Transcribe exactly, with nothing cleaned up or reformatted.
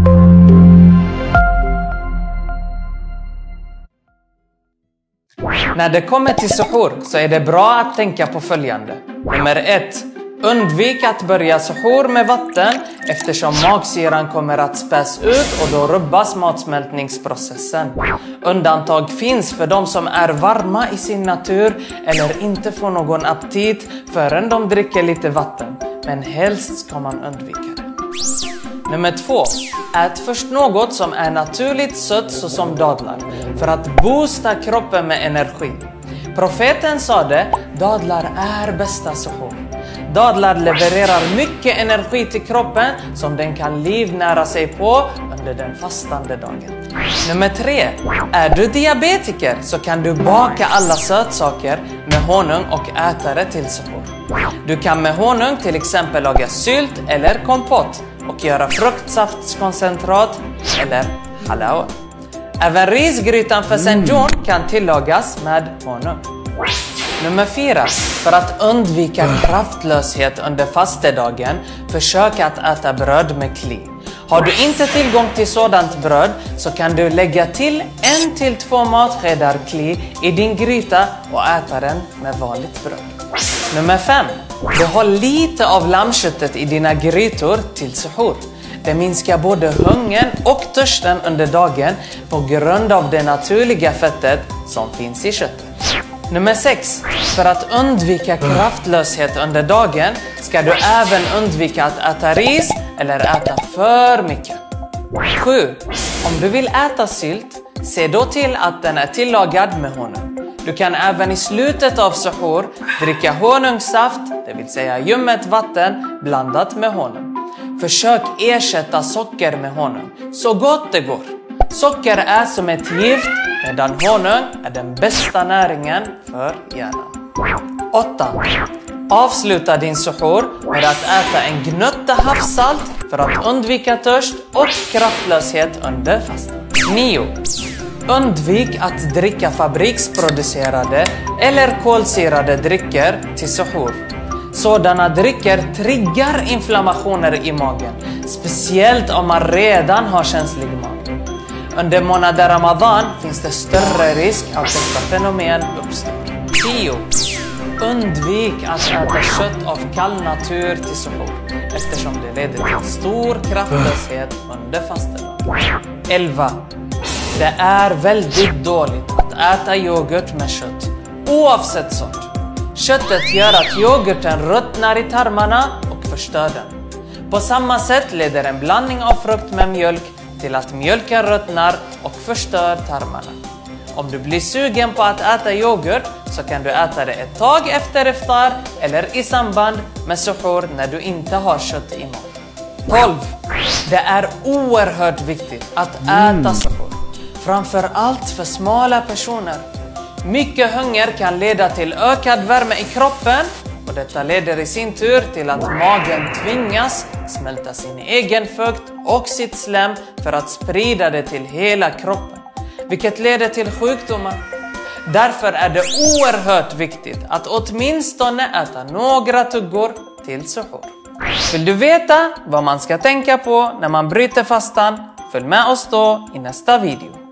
När det kommer till suhoor så är det bra att tänka på följande. Nummer ett. Undvik att börja suhoor med vatten eftersom magsyran kommer att späs ut och då rubbas matsmältningsprocessen. Undantag finns för de som är varma i sin natur eller inte får någon aptit förrän de dricker lite vatten. Men helst ska man undvika det. Nummer två. Ät först något som är naturligt sött såsom dadlar för att boosta kroppen med energi. Profeten sa det, dadlar är bästa suhoor. Dadlar levererar mycket energi till kroppen som den kan livnära sig på under den fastande dagen. Nummer tre. Är du diabetiker så kan du baka alla sötsaker med honung och äta det till suhoor. Du kan med honung till exempel laga sylt eller kompott och göra fruktsaftskoncentrat eller halawa. Även risgrytan för senjon kan tillagas med honung. Nummer fyra. För att undvika kraftlöshet under fastedagen, försök att äta bröd med kli. Har du inte tillgång till sådant bröd så kan du lägga till en till två matskedar kli i din gryta och äta den med vanligt bröd. Nummer fem. Behåll lite av lammköttet i dina grytor till suhoor. Det minskar både hungern och törsten under dagen på grund av det naturliga fettet som finns i köttet. Nummer sex. För att undvika kraftlöshet under dagen ska du även undvika att äta ris eller äta för mycket. sju. Om du vill äta sylt, se då till att den är tillagad med honung. Du kan även i slutet av suhoor dricka honungssaft, det vill säga ljummet vatten blandat med honung. Försök ersätta socker med honung så gott det går. Socker är som ett gift medan honung är den bästa näringen för hjärnan. åtta. Avsluta din suhoor med att äta en gnutta havssalt för att undvika törst och kraftlöshet under fastan. nio. Undvik att dricka fabriksproducerade eller kolsyrade drycker till suhoor. Sådana drycker triggar inflammationer i magen, speciellt om man redan har känslig mage. Under månaden Ramadan finns det större risk att detta fenomen uppstår. tio. Undvik att äta kött av kall natur till suhoor eftersom det leder till stor kraftlöshet under fastedagen. elva. Det är väldigt dåligt att äta yoghurt med kött, oavsett sort. Köttet gör att yoghurten ruttnar i tarmarna och förstör den. På samma sätt leder en blandning av frukt med mjölk till att mjölken ruttnar och förstör tarmarna. Om du blir sugen på att äta yoghurt så kan du äta det ett tag efter iftar eller i samband med suhoor när du inte har kött i maten. tolv. Det är oerhört viktigt att äta suhoor. Framför allt för smala personer. Mycket hunger kan leda till ökad värme i kroppen och detta leder i sin tur till att magen tvingas smälta sin egen fukt och sitt slem för att sprida det till hela kroppen, vilket leder till sjukdomar. Därför är det oerhört viktigt att åtminstone äta några tuggor till suhoor. Vill du veta vad man ska tänka på när man bryter fastan? Följ med oss då i nästa video.